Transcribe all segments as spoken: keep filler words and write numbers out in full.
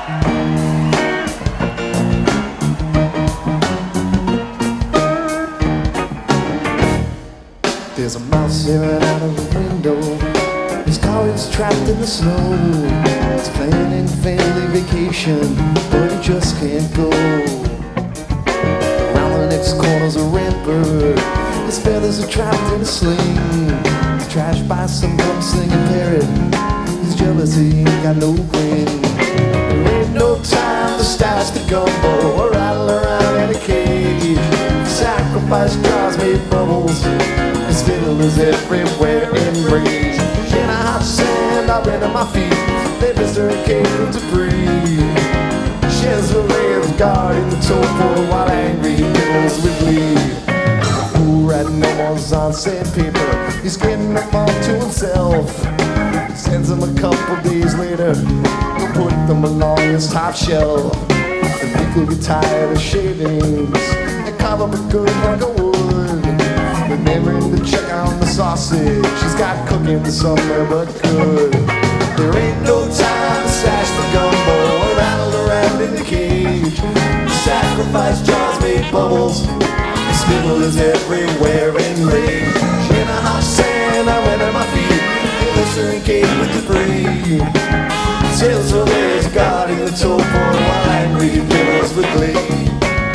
There's a mouse staring out of the window. His car is trapped in the snow. He's planning family vacation, but he just can't go. Around the next corner's a redbird. His feathers are trapped in a sling. He's trashed by some bum singing parrot. His jealousy ain't got no grin. There ain't no time to stash the gumbo or rattle around in a cage. Sacrifice drives me bubbles. His fiddle is everywhere in rage. In a hot sand, I ran on my feet. They blister and cake with debris. Shares the legs guarding the toepool while angry fiddles with glee. Fool writing memos on sandpaper. He's getting them all to himself. He sends them a couple days later to put them along his top shelf. The people get tired of shavings and carve up a good hunk of wood. Remembering to check on the sausage. She's got cooking somewhere but good. There ain't no time to stash the gumbo or rattle around in the cage. The sacrifice jars made bubbles. His fiddle is everywhere in rage. In a hot sand, I went on my feet. The blistering cake with debris. Sails for legs guarding the toe point while angry fiddles with glee.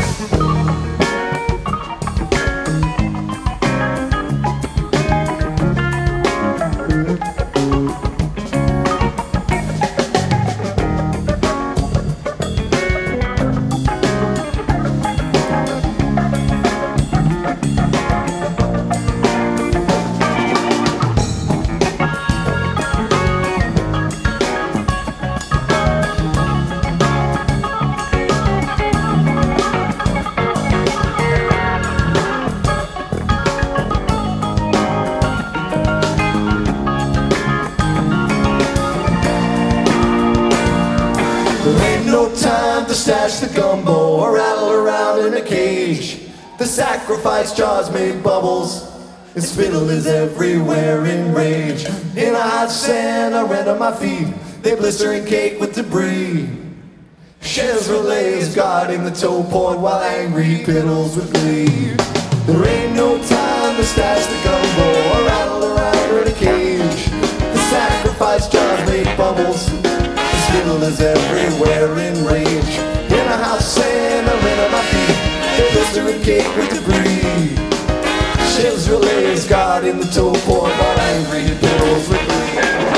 There ain't no time to stash the gumbo or rattle around in a cage. The sacrifice jars made bubbles. His fiddle is everywhere in rage. In a hot sand, I ran on my feet. They blistering cake with debris. Shares relays guarding the toe point while angry fiddles with glee. There ain't no time to stash the gumbo or rattle around in a cage. The sacrifice jars made bubbles. His fiddle is everywhere in rage. In a hot sand, I ran on my feet. They blistering cake with debris. Shares relays guarding the toe point while angry fiddles with glee.